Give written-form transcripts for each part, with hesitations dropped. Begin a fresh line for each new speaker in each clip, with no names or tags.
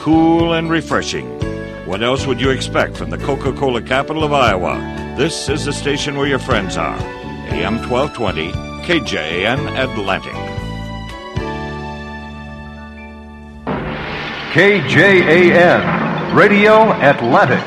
cool and refreshing. What else would you expect from the Coca-Cola capital of Iowa? This is the station where your friends are. AM 1220, KJAN Atlantic.
KJAN, Radio Atlantic.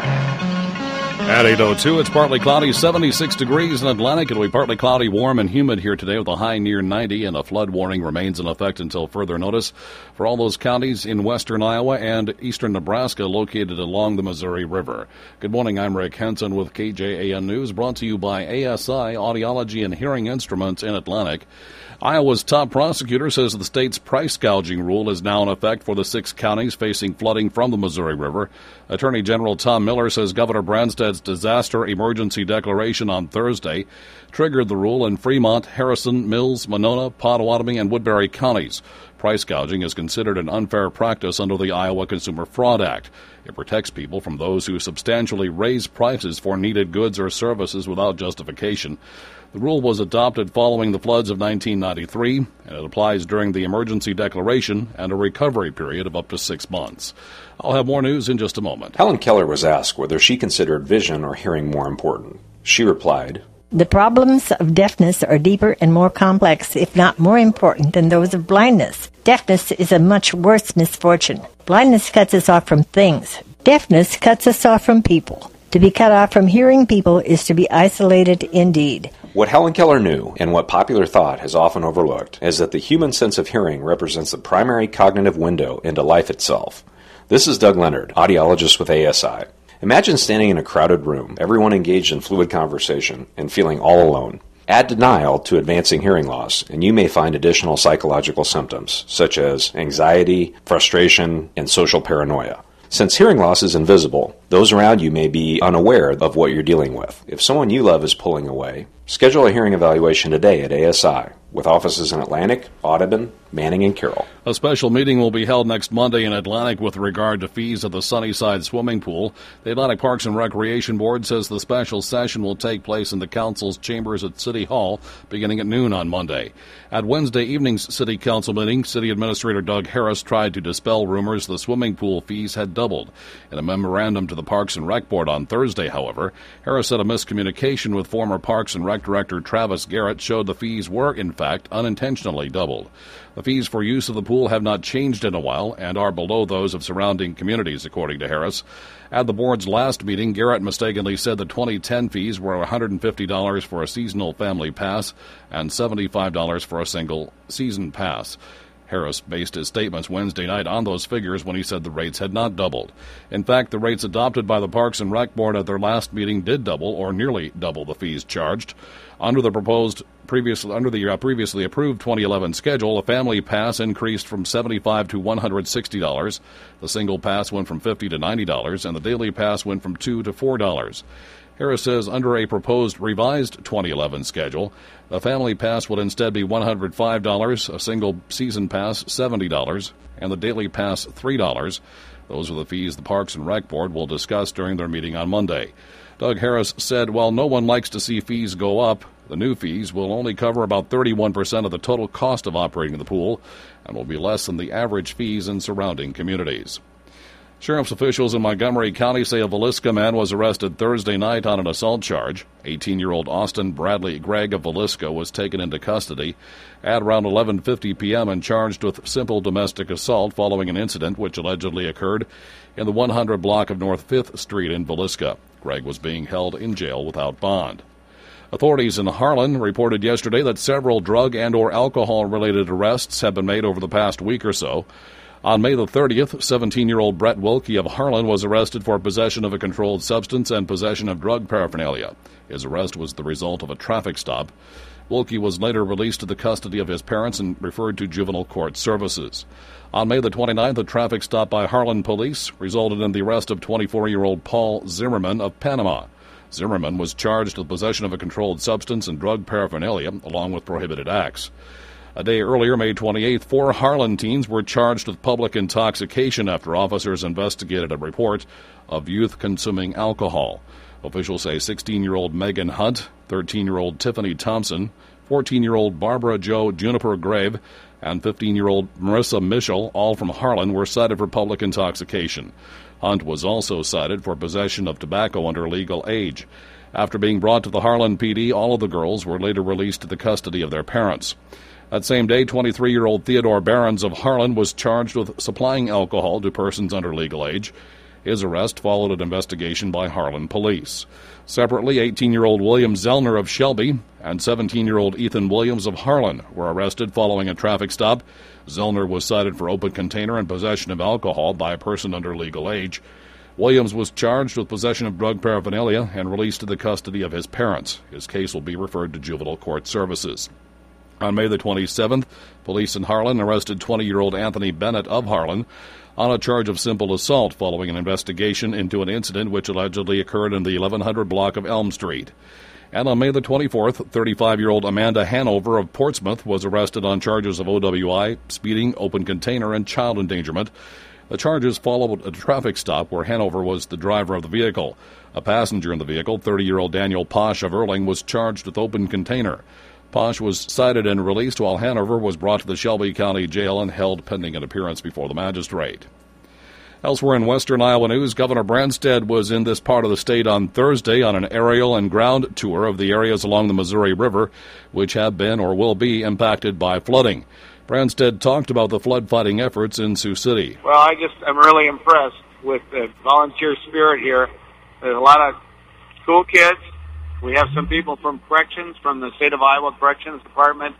At 8:02, it's partly cloudy, 76 degrees in Atlantic. It'll be partly cloudy, warm, and humid here today with a high near 90, and a flood warning remains in effect until further notice for all those counties in western Iowa and eastern Nebraska located along the Missouri River. Good morning, I'm Rick Henson with KJAN News, brought to you by ASI Audiology and Hearing Instruments in Atlantic. Iowa's top prosecutor says the state's price gouging rule is now in effect for the 6 counties facing flooding from the Missouri River. Attorney General Tom Miller says Governor Branstad's disaster emergency declaration on Thursday triggered the rule in Fremont, Harrison, Mills, Monona, Potawatomi, and Woodbury counties. Price gouging is considered an unfair practice under the Iowa Consumer Fraud Act. It protects people from those who substantially raise prices for needed goods or services without justification. The rule was adopted following the floods of 1993, and it applies during the emergency declaration and a recovery period of up to 6 months. I'll have more news in just a moment.
Helen Keller was asked whether she considered vision or hearing more important. She replied,
"The problems of deafness are deeper and more complex, if not more important, than those of blindness. Deafness is a much worse misfortune. Blindness cuts us off from things. Deafness cuts us off from people. To be cut off from hearing people is to be isolated indeed."
What Helen Keller knew, and what popular thought has often overlooked, is that the human sense of hearing represents the primary cognitive window into life itself. This is Doug Leonard, audiologist with ASI. Imagine standing in a crowded room, everyone engaged in fluid conversation, and feeling all alone. Add denial to advancing hearing loss, and you may find additional psychological symptoms, such as anxiety, frustration, and social paranoia. Since hearing loss is invisible, those around you may be unaware of what you're dealing with. If someone you love is pulling away, schedule a hearing evaluation today at ASI, with offices in Atlantic, Audubon, Manning, and Carroll.
A special meeting will be held next Monday in Atlantic with regard to fees at the Sunnyside swimming pool. The Atlantic Parks and Recreation Board says the special session will take place in the Council's chambers at City Hall beginning at noon on Monday. At Wednesday evening's City Council meeting, City Administrator Doug Harris tried to dispel rumors the swimming pool fees had doubled. In a memorandum to the Parks and Rec Board on Thursday, however, Harris said a miscommunication with former Parks and Rec Director Travis Garrett showed the fees were, in fact, unintentionally doubled. The fees for use of the pool have not changed in a while and are below those of surrounding communities, according to Harris. At the board's last meeting, Garrett mistakenly said the 2010 fees were $150 for a seasonal family pass and $75 for a single season pass. Harris based his statements Wednesday night on those figures when he said the rates had not doubled. In fact, the rates adopted by the Parks and Rec Board at their last meeting did double or nearly double the fees charged. Under the previously approved 2011 schedule, a family pass increased from $75 to $160. The single pass went from $50 to $90, and the daily pass went from $2 to $4. Harris says under a proposed revised 2011 schedule, the family pass would instead be $105, a single season pass $70, and the daily pass $3. Those are the fees the Parks and Rec Board will discuss during their meeting on Monday. Doug Harris said while no one likes to see fees go up, the new fees will only cover about 31% of the total cost of operating the pool and will be less than the average fees in surrounding communities. Sheriff's officials in Montgomery County say a Villisca man was arrested Thursday night on an assault charge. 18-year-old Austin Bradley Gregg of Villisca was taken into custody at around 11:50 p.m. and charged with simple domestic assault following an incident which allegedly occurred in the 100 block of North 5th Street in Villisca. Gregg was being held in jail without bond. Authorities in Harlan reported yesterday that several drug and or alcohol-related arrests have been made over the past week or so. On May the 30th, 17-year-old Brett Wilkie of Harlan was arrested for possession of a controlled substance and possession of drug paraphernalia. His arrest was the result of a traffic stop. Wilkie was later released to the custody of his parents and referred to juvenile court services. On May the 29th, a traffic stop by Harlan police resulted in the arrest of 24-year-old Paul Zimmerman of Panama. Zimmerman was charged with possession of a controlled substance and drug paraphernalia, along with prohibited acts. A day earlier, May 28th, 4 Harlan teens were charged with public intoxication after officers investigated a report of youth consuming alcohol. Officials say 16-year-old Megan Hunt, 13-year-old Tiffany Thompson, 14-year-old Barbara Jo Juniper Grave, and 15-year-old Marissa Mitchell, all from Harlan, were cited for public intoxication. Hunt was also cited for possession of tobacco under legal age. After being brought to the Harlan PD, all of the girls were later released to the custody of their parents. That same day, 23-year-old Theodore Behrens of Harlan was charged with supplying alcohol to persons under legal age. His arrest followed an investigation by Harlan police. Separately, 18-year-old William Zellner of Shelby and 17-year-old Ethan Williams of Harlan were arrested following a traffic stop. Zellner was cited for open container and possession of alcohol by a person under legal age. Williams was charged with possession of drug paraphernalia and released to the custody of his parents. His case will be referred to juvenile court services. On May the 27th, police in Harlan arrested 20-year-old Anthony Bennett of Harlan on a charge of simple assault following an investigation into an incident which allegedly occurred in the 1100 block of Elm Street. And on May the 24th, 35-year-old Amanda Hanover of Portsmouth was arrested on charges of OWI, speeding, open container, and child endangerment. The charges followed a traffic stop where Hanover was the driver of the vehicle. A passenger in the vehicle, 30-year-old Daniel Posh of Erling, was charged with open container. Posh was cited and released while Hanover was brought to the Shelby County Jail and held pending an appearance before the magistrate. Elsewhere in western Iowa news, Governor Branstad was in this part of the state on Thursday on an aerial and ground tour of the areas along the Missouri River, which have been or will be impacted by flooding. Branstad talked about the flood fighting efforts in Sioux City.
Well, I'm really impressed with the volunteer spirit here. There's a lot of school kids. We have some people from corrections, from the state of Iowa Corrections Department,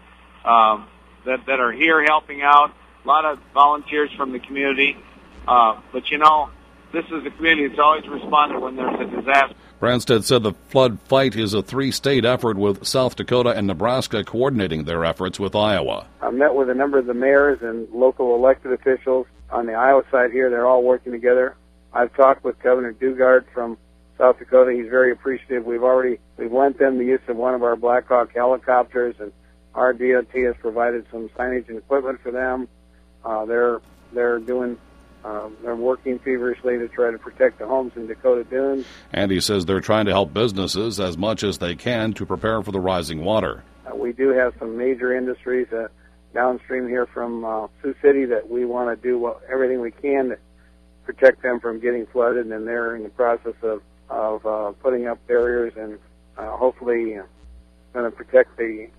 that are here helping out. A lot of volunteers from the community. But this is a community that's always responded when there's a disaster.
Branstad said the flood fight is a three-state effort with South Dakota and Nebraska coordinating their efforts with Iowa.
I met with a number of the mayors and local elected officials on the Iowa side here. They're all working together. I've talked with Governor Dugard from South Dakota. He's very appreciative. We've lent them the use of one of our Blackhawk helicopters, and our DOT has provided some signage and equipment for them. They're working feverishly to try to protect the homes in Dakota Dunes.
And he says they're trying to help businesses as much as they can to prepare for the rising water.
We do have some major industries downstream here from Sioux City that we want to do everything we can to protect them from getting flooded, and they're in the process of putting up barriers and hopefully going to protect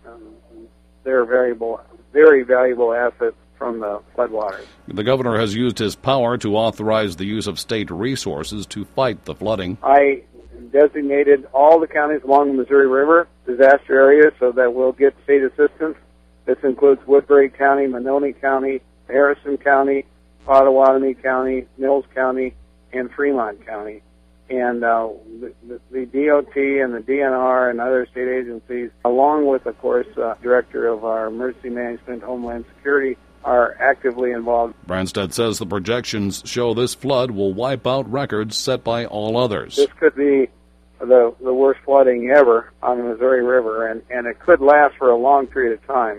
their very valuable assets from the floodwaters.
The governor has used his power to authorize the use of state resources to fight the flooding.
I designated all the counties along the Missouri River disaster areas so that we'll get state assistance. This includes Woodbury County, Monona County, Harrison County, Potawatomi County, Mills County, and Fremont County. And the DOT and the DNR and other state agencies, along with, of course, Director of our Emergency Management, Homeland Security, are actively involved.
Branstad says the projections show this flood will wipe out records set by all others.
This could be the worst flooding ever on the Missouri River, and it could last for a long period of time.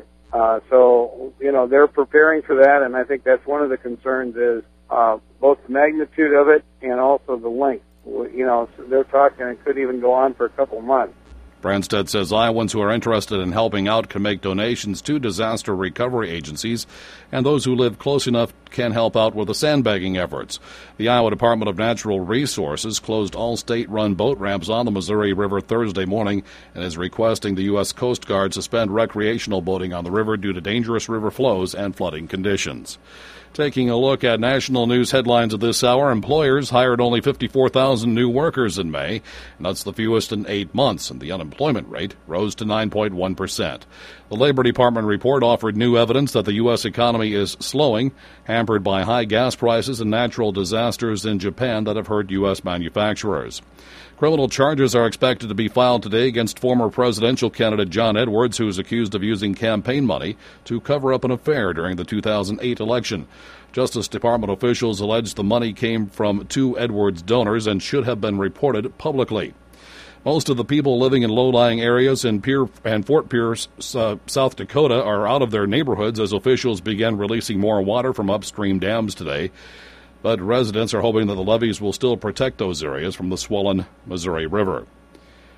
So they're preparing for that, and I think that's one of the concerns is both the magnitude of it and also the length. They're talking it could even go on for a couple of months.
Branstad says Iowans who are interested in helping out can make donations to disaster recovery agencies, and those who live close enough can help out with the sandbagging efforts. The Iowa Department of Natural Resources closed all state-run boat ramps on the Missouri River Thursday morning and is requesting the U.S. Coast Guard suspend recreational boating on the river due to dangerous river flows and flooding conditions. Taking a look at national news headlines of this hour, employers hired only 54,000 new workers in May, and that's the fewest in 8 months, and the unemployment rate rose to 9.1%. The Labor Department report offered new evidence that the U.S. economy is slowing, hampered by high gas prices and natural disasters in Japan that have hurt U.S. manufacturers. Criminal charges are expected to be filed today against former presidential candidate John Edwards, who is accused of using campaign money to cover up an affair during the 2008 election. Justice Department officials allege the money came from two Edwards donors and should have been reported publicly. Most of the people living in low-lying areas in Fort Pierce, South Dakota, are out of their neighborhoods as officials began releasing more water from upstream dams today. But residents are hoping that the levees will still protect those areas from the swollen Missouri River.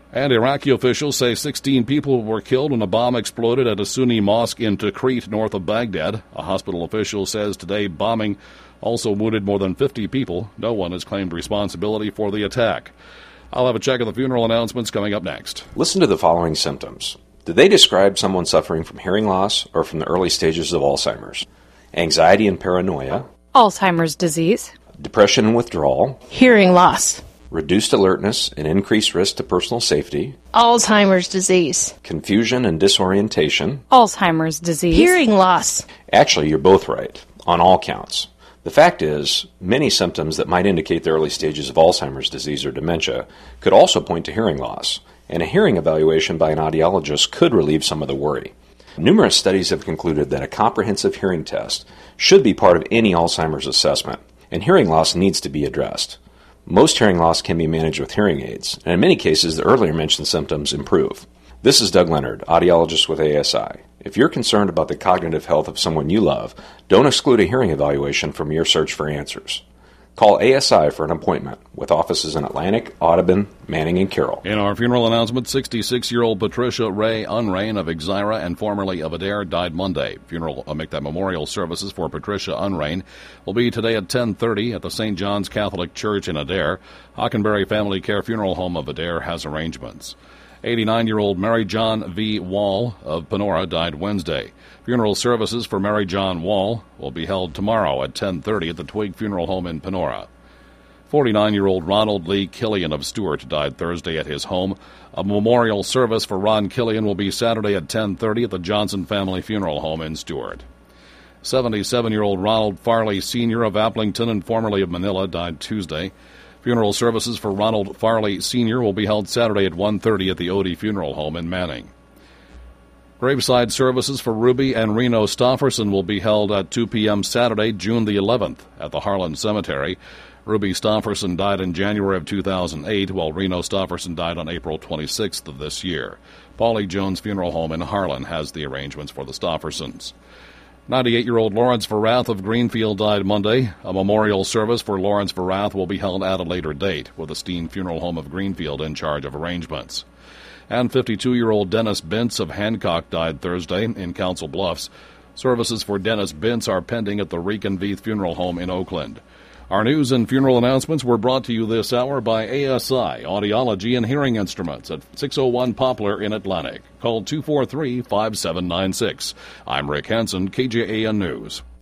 And Iraqi officials say 16 people were killed when a bomb exploded at a Sunni mosque in Tikrit, north of Baghdad. A hospital official says today bombing also wounded more than 50 people. No one has claimed responsibility for the attack. I'll have a check of the funeral announcements coming up next.
Listen to the following symptoms. Do they describe someone suffering from hearing loss or from the early stages of Alzheimer's? Anxiety and paranoia.
Alzheimer's disease.
Depression and withdrawal.
Hearing loss.
Reduced alertness and increased risk to personal safety.
Alzheimer's disease.
Confusion and disorientation.
Alzheimer's disease. Hearing loss.
Actually, you're both right, on all counts. The fact is, many symptoms that might indicate the early stages of Alzheimer's disease or dementia could also point to hearing loss, and a hearing evaluation by an audiologist could relieve some of the worry. Numerous studies have concluded that a comprehensive hearing test should be part of any Alzheimer's assessment, and hearing loss needs to be addressed. Most hearing loss can be managed with hearing aids, and in many cases the earlier mentioned symptoms improve. This is Doug Leonard, audiologist with ASI. If you're concerned about the cognitive health of someone you love, don't exclude a hearing evaluation from your search for answers. Call ASI for an appointment with offices in Atlantic, Audubon, Manning, and Carroll.
In our funeral announcement, 66-year-old Patricia Ray Unrain of Exira and formerly of Adair died Monday. Memorial services for Patricia Unrain will be today at 10:30 at the St. John's Catholic Church in Adair. Hockenberry Family Care Funeral Home of Adair has arrangements. 89-year-old Mary John V. Wall of Panora died Wednesday. Funeral services for Mary John Wall will be held tomorrow at 10:30 at the Twig Funeral Home in Panora. 49-year-old Ronald Lee Killian of Stewart died Thursday at his home. A memorial service for Ron Killian will be Saturday at 10:30 at the Johnson Family Funeral Home in Stewart. 77-year-old Ronald Farley Sr. of Applington and formerly of Manila died Tuesday. Funeral services for Ronald Farley Sr. will be held Saturday at 1:30 at the Odie Funeral Home in Manning. Graveside services for Ruby and Reno Stofferson will be held at 2 p.m. Saturday, June the 11th, at the Harlan Cemetery. Ruby Stofferson died in January of 2008, while Reno Stofferson died on April 26th of this year. Paulie Jones Funeral Home in Harlan has the arrangements for the Stoffersons. 98-year-old Lawrence Verath of Greenfield died Monday. A memorial service for Lawrence Verath will be held at a later date, with the Steen Funeral Home of Greenfield in charge of arrangements. And 52-year-old Dennis Bintz of Hancock died Thursday in Council Bluffs. Services for Dennis Bintz are pending at the Reconveith Funeral Home in Oakland. Our news and funeral announcements were brought to you this hour by ASI, Audiology and Hearing Instruments at 601 Poplar in Atlantic. Call 243-5796. I'm Rick Hansen, KJAN News.